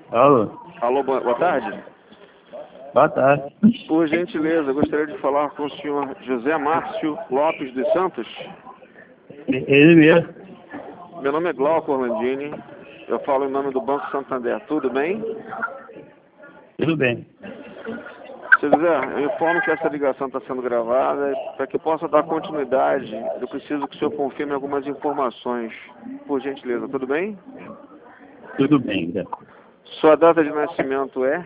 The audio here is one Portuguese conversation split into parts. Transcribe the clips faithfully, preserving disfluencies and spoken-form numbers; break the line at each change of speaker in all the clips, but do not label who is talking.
Alô?
Alô, boa, boa tarde.
Boa tarde.
Por gentileza, gostaria de falar com o senhor José Márcio Lopes dos Santos.
Ele mesmo.
Meu nome é Glauco Orlandini. Eu falo em nome do Banco Santander. Tudo bem?
Tudo bem.
Seu José, eu informo que essa ligação está sendo gravada. Para que possa dar continuidade, eu preciso que o senhor confirme algumas informações. Por gentileza, tudo bem?
Tudo bem, né?
Sua data de nascimento é?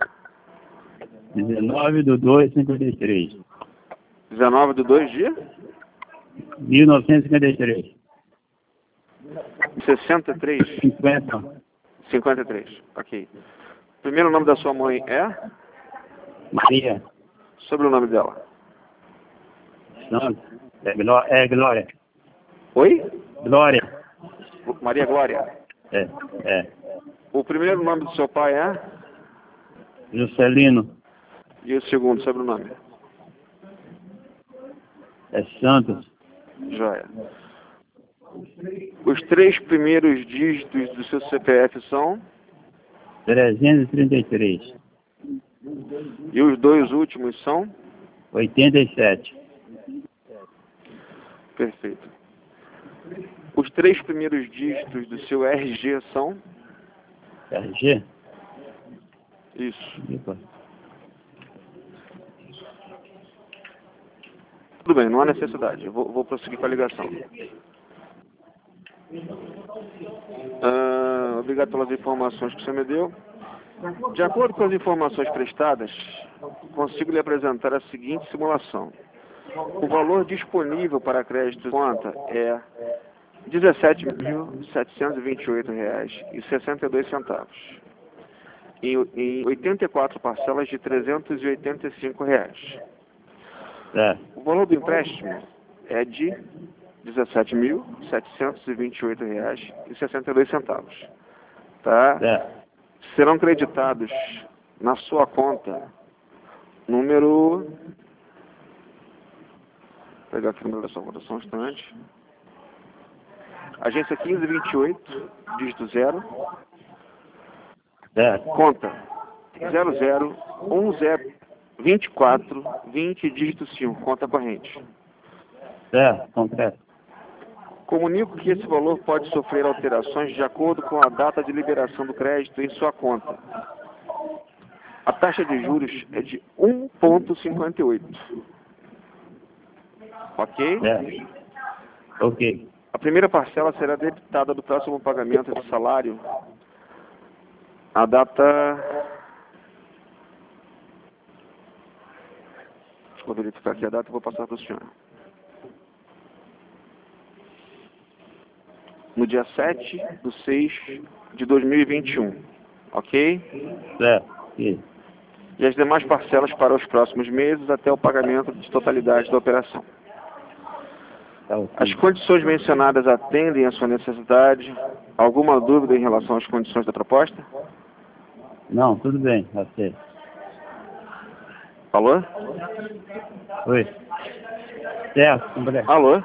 dezenove de dois de cinquenta e três.
dezenove de dois de?
mil novecentos e cinquenta e três.
sessenta e três?
cinquenta.
cinquenta e três, ok. Primeiro nome da sua mãe é?
Maria.
Sobrenome dela?
Santos. É, Gló é Glória.
Oi?
Glória.
Maria Glória.
É, é.
O primeiro nome do seu pai é?
Juscelino.
E o segundo sobrenome?
É Santos.
Joia. Os três primeiros dígitos do seu C P F são?
trezentos e trinta e três.
E os dois últimos são?
oitenta e sete.
Perfeito. Os três primeiros dígitos do seu R G são?
R G?
Isso.
Epa.
Tudo bem, não há necessidade. Eu vou, vou prosseguir com a ligação. Ah, obrigado pelas informações que você me deu. De acordo com as informações prestadas, consigo lhe apresentar a seguinte simulação. O valor disponível para crédito de conta é dezessete mil setecentos e vinte e oito reais e sessenta e dois centavos, em, em oitenta e quatro parcelas de trezentos e oitenta e cinco reais.
É.
O valor do empréstimo é de dezessete mil setecentos e vinte e oito reais e sessenta e dois centavos. Tá?
É.
Serão creditados na sua conta número... Vou pegar aqui o número da sua conta só um instante. Agência quinze vinte e oito, dígito zero.
É.
Conta zero zero um zero vinte e quatro vinte, dígito cinco, conta corrente.
É. Concreto.
Comunico que esse valor pode sofrer alterações de acordo com a data de liberação do crédito em sua conta. A taxa de juros é de um vírgula cinquenta e oito. Ok?
É. Ok.
A primeira parcela será debitada do próximo pagamento de salário. A data... Vou verificar aqui a data e vou passar para o senhor. No dia sete de seis de dois mil e vinte e um. Ok?
É. E,
E as demais parcelas para os próximos meses até o pagamento de totalidade da operação.
tá ok.
As condições mencionadas atendem à sua necessidade? Alguma dúvida em relação às condições da proposta?
Não, tudo bem. Ok.
Alô?
Oi. Certo, completo.
Alô?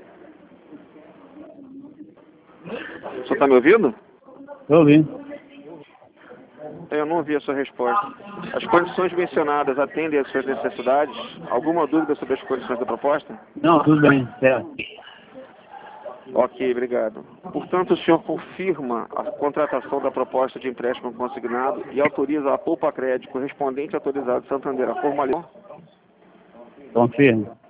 O senhor está me ouvindo?
Estou ouvindo.
Eu não ouvi a sua resposta. As condições mencionadas atendem às suas necessidades? Alguma dúvida sobre as condições da proposta?
Não, tudo bem. Certo.
Ok, obrigado. Portanto, o senhor confirma a contratação da proposta de empréstimo consignado e autoriza a Poupa Crédito correspondente autorizado de Santander a formalizar?
Confirmo.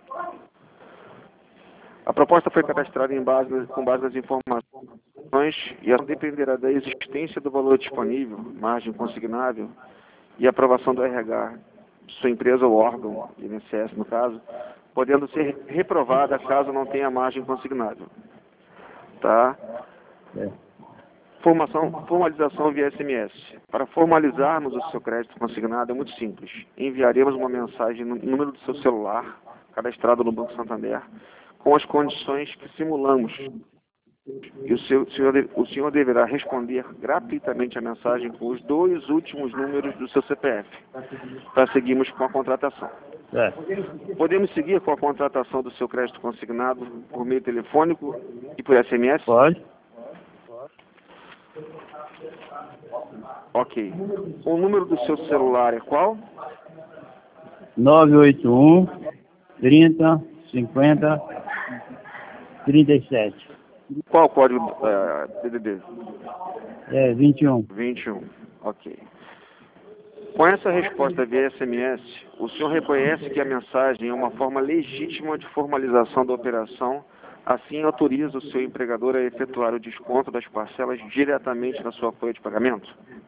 A proposta foi cadastrada em base, com base nas informações e ela dependerá da existência do valor disponível, margem consignável, e aprovação do R H de sua empresa ou órgão, I N S S no caso, podendo ser reprovada caso não tenha margem consignável. Tá?
É.
Formação, formalização via S M S. Para formalizarmos o seu crédito consignado é muito simples. Enviaremos uma mensagem no número do seu celular, cadastrado no Banco Santander, com as condições que simulamos. E o, seu, o, senhor, o senhor deverá responder gratuitamente a mensagem com os dois últimos números do seu C P F, para seguirmos com a contratação.
É.
Podemos seguir com a contratação do seu crédito consignado por meio telefônico e por S M S?
Pode.
Ok. O número do seu celular é qual?
nove oito um, trinta, cinquenta, trinta e sete.
Qual o código uh, D D D?
É vinte e um.
vinte e um. Ok. Com essa resposta via S M S, o senhor reconhece que a mensagem é uma forma legítima de formalização da operação, assim autoriza o seu empregador a efetuar o desconto das parcelas diretamente na sua folha de pagamento?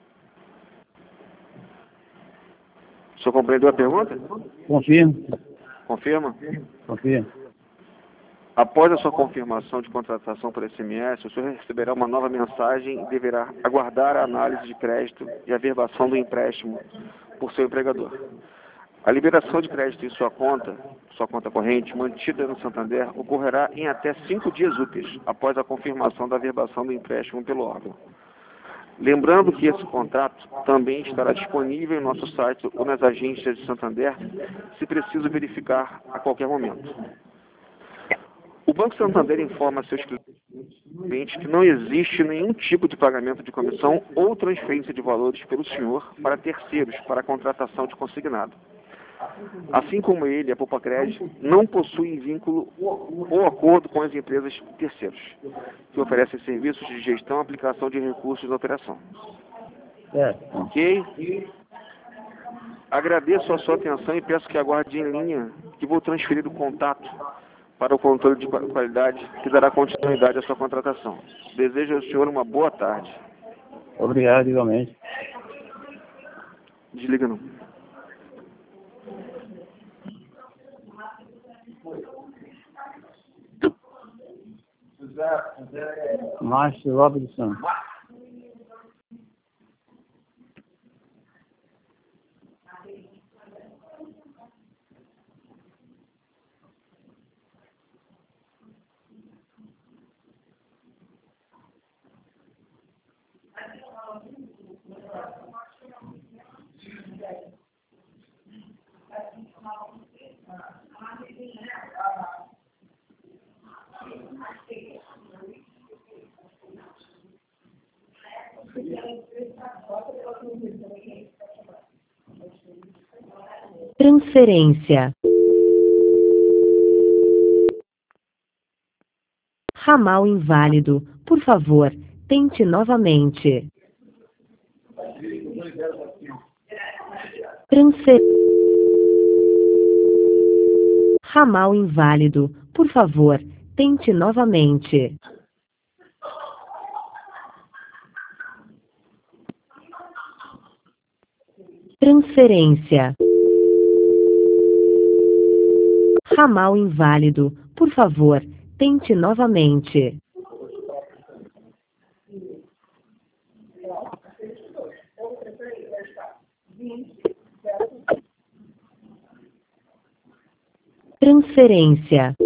O senhor compreendeu a pergunta?
Confirmo.
Confirma?
Confirmo.
Após a sua confirmação de contratação por S M S, o senhor receberá uma nova mensagem e deverá aguardar a análise de crédito e a verbação do empréstimo por seu empregador. A liberação de crédito em sua conta, sua conta corrente, mantida no Santander, ocorrerá em até cinco dias úteis após a confirmação da verbação do empréstimo pelo órgão. Lembrando que esse contrato também estará disponível em nosso site ou nas agências de Santander, se preciso verificar a qualquer momento. O Banco Santander informa a seus clientes que não existe nenhum tipo de pagamento de comissão ou transferência de valores pelo senhor para terceiros para a contratação de consignado. Assim como ele, a Poupa Crédito, não possui vínculo ou acordo com as empresas terceiros, que oferecem serviços de gestão e aplicação de recursos na operação.
É.
Ok? Agradeço a sua atenção e peço que aguarde em linha, que vou transferir o contato para o controle de qualidade, que dará continuidade à sua contratação. Desejo ao senhor uma boa tarde.
Obrigado, igualmente.
Desliga não.
Márcio Lopes dos Santos.
Transferência. Ramal inválido. Por favor, tente novamente. Transfer... Ramal inválido. Por favor, tente novamente. Transferência. Ramal inválido. Por favor, tente novamente. Transferência.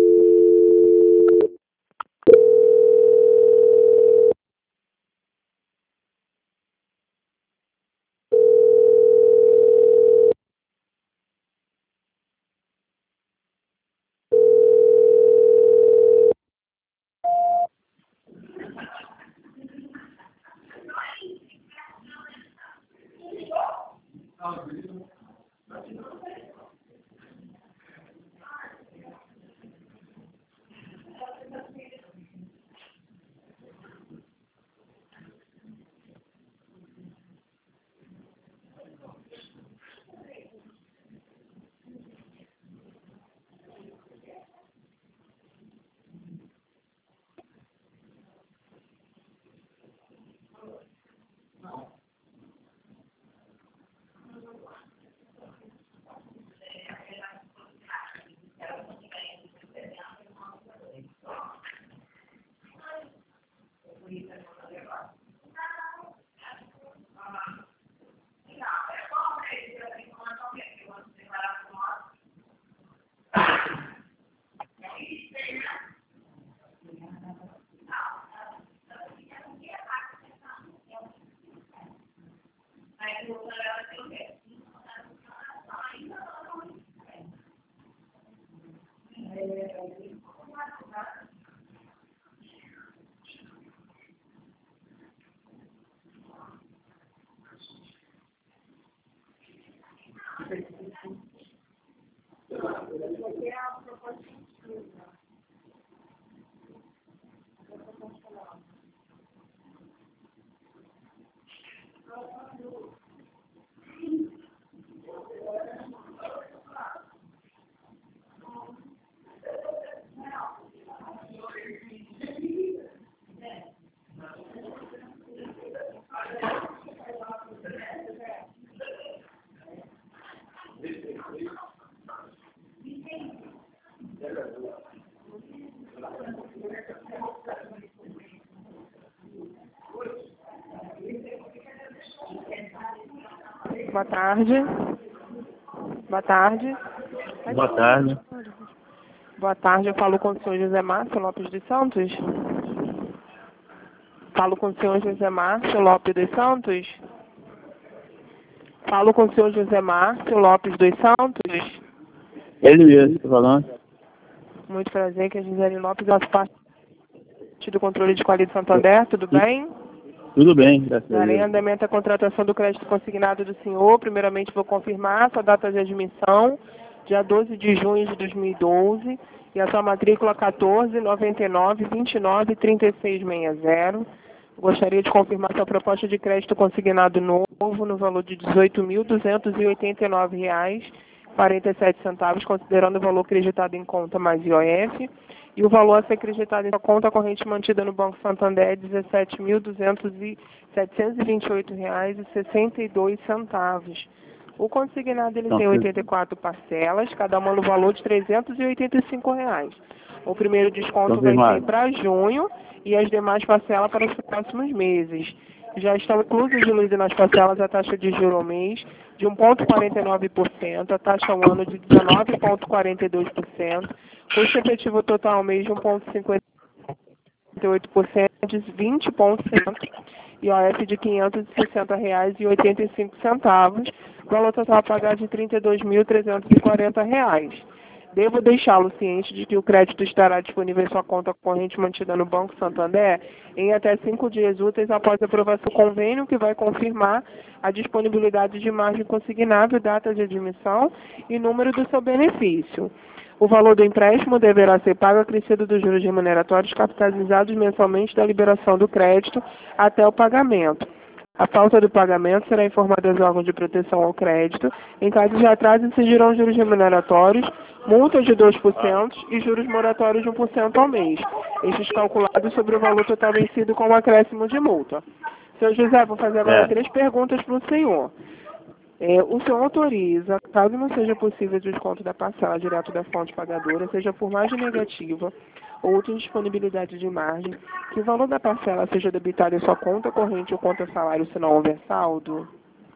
Boa tarde. Boa tarde.
Boa tarde.
Boa tarde, eu falo com o senhor José Márcio Lopes dos Santos. Falo com o senhor José Márcio Lopes dos Santos. Falo com o senhor José Márcio Lopes dos Santos.
Ele mesmo, está falando?
Muito prazer, que é Gisele Lopes, faço parte do controle de qualidade de Santander, tudo bem?
Tudo bem, graças a
Darei
Deus.
andamento à contratação do crédito consignado do senhor. Primeiramente, vou confirmar a sua data de admissão, dia doze de junho de dois mil e doze, e a sua matrícula quatorze, noventa e nove, vinte e nove, trinta e seis sessenta. Gostaria de confirmar sua proposta de crédito consignado novo no valor de dezoito mil duzentos e oitenta e nove reais e quarenta e sete centavos, considerando o valor acreditado em conta mais I O F, e o valor a ser acreditado em sua conta corrente mantida no Banco Santander é dezessete mil setecentos e vinte e oito reais e sessenta e dois centavos. O consignado ele
Não,
tem
sim.
oitenta e quatro parcelas, cada uma no valor de trezentos e oitenta e cinco reais. O primeiro desconto vai
Confirmado.
ser para junho e as demais parcelas para os próximos meses. Já estão inclusas de luz nas parcelas a taxa de juros ao mês de um vírgula quarenta e nove por cento, a taxa ao ano de dezenove vírgula quarenta e dois por cento, custo efetivo total ao mês de um vírgula cinquenta e oito por cento, de vinte vírgula cento e O F de quinhentos e sessenta reais e oitenta e cinco centavos, valor total a pagar de trinta e dois mil trezentos e quarenta reais. Devo deixá-lo ciente de que o crédito estará disponível em sua conta corrente mantida no Banco Santander em até cinco dias úteis após a aprovação do convênio, que vai confirmar a disponibilidade de margem consignável, data de admissão e número do seu benefício. O valor do empréstimo deverá ser pago acrescido dos juros remuneratórios capitalizados mensalmente da liberação do crédito até o pagamento. A falta do pagamento será informada aos órgãos de proteção ao crédito. Em caso de atraso, incidirão juros remuneratórios, multas de dois por cento e juros moratórios de um por cento ao mês, estes calculados sobre o valor total vencido com o acréscimo de multa. Senhor José, vou fazer agora
É.
três perguntas para o senhor. É, o senhor autoriza, caso não seja possível o desconto da parcela direto da fonte pagadora, seja por margem negativa ou outra disponibilidade de margem, que o valor da parcela seja debitado em sua conta corrente ou conta salário, se não houver saldo?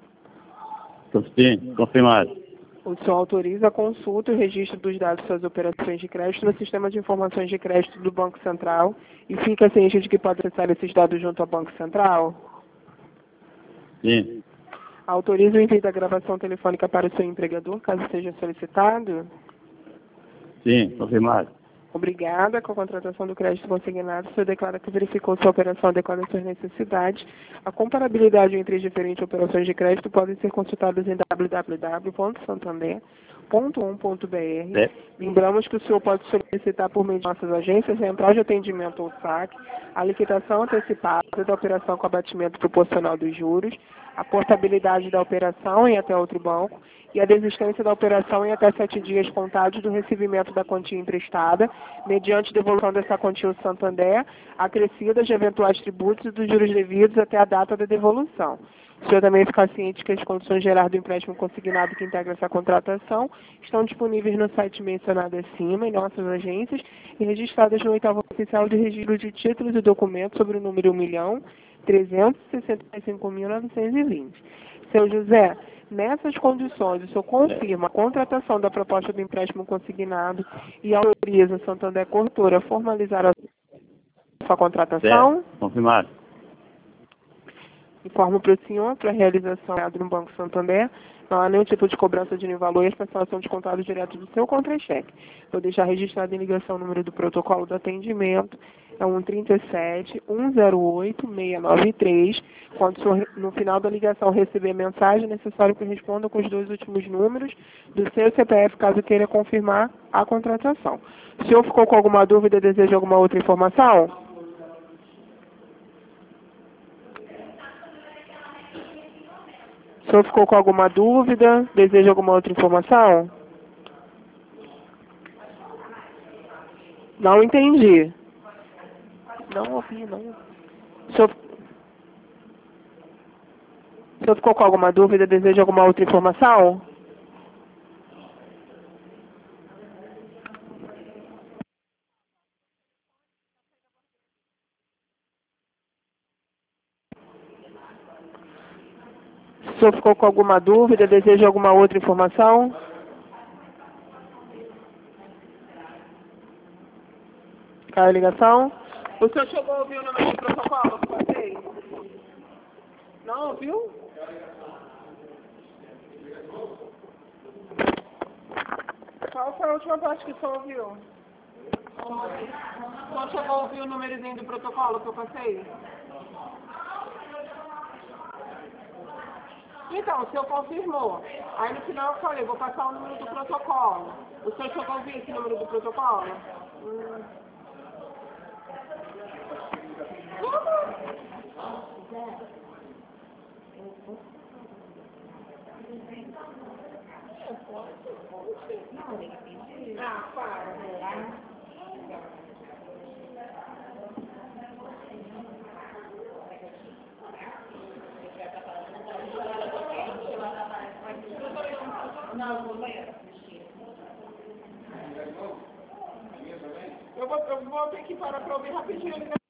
Sim, confirmado.
O senhor autoriza a consulta e o registro dos dados de suas operações de crédito no sistema de informações de crédito do Banco Central e fica ciente de que pode acessar esses dados junto ao Banco Central?
Sim,
Autoriza o envio da gravação telefônica para o seu empregador, caso seja solicitado?
sim, confirmado.
Obrigada. Com a contratação do crédito consignado, o senhor declara que verificou sua operação adequada às suas necessidades. A comparabilidade entre as diferentes operações de crédito podem ser consultadas em w w w ponto santander ponto com ponto b r.
É.
Lembramos que o senhor pode solicitar por meio de nossas agências, central de atendimento ou S A C, a liquidação antecipada da operação com abatimento proporcional dos juros, a portabilidade da operação em até outro banco e a desistência da operação em até sete dias contados do recebimento da quantia emprestada, mediante devolução dessa quantia ao Santander, acrescidas de eventuais tributos e dos juros devidos até a data da devolução. O senhor também fica ciente que as condições gerais do empréstimo consignado que integra essa contratação estão disponíveis no site mencionado acima, em nossas agências, e registradas no oitavo oficial de registro de títulos e documentos sobre o número um milhão trezentos e sessenta e cinco mil novecentos e vinte. Seu José, nessas condições, o senhor confirma a contratação da proposta do empréstimo consignado e autoriza a Santander Corretora a formalizar a sua contratação?
Certo, confirmado.
Informo para o senhor, para a realização no Banco Santander, não há nenhum tipo de cobrança de valor e as parcelas são descontadas direto do seu contra-cheque. Vou deixar registrado em ligação o número do protocolo do atendimento, é um trinta e sete, um zero oito, seis nove três. Quando o senhor, no final da ligação, receber a mensagem, é necessário que responda com os dois últimos números do seu C P F, caso queira confirmar a contratação. O senhor ficou com alguma dúvida, deseja alguma outra informação? O senhor ficou com alguma dúvida? Deseja alguma outra informação? Não entendi. Não ouvi, não. O senhor, o senhor ficou com alguma dúvida? Deseja alguma outra informação? senhor ficou com alguma dúvida, deseja alguma outra informação? Caiu a ligação? O senhor chegou a ouvir o número do protocolo que eu passei? Não ouviu? Qual foi a última parte que o senhor ouviu? O senhor chegou a ouvir o númerozinho do protocolo que eu passei? Então, o senhor confirmou. Aí no final eu falei, vou passar o número do protocolo. O senhor chegou a ouvir esse número do protocolo? Hum. Ah, para. Eu vou, eu vou ter que parar para ouvir rapidinho.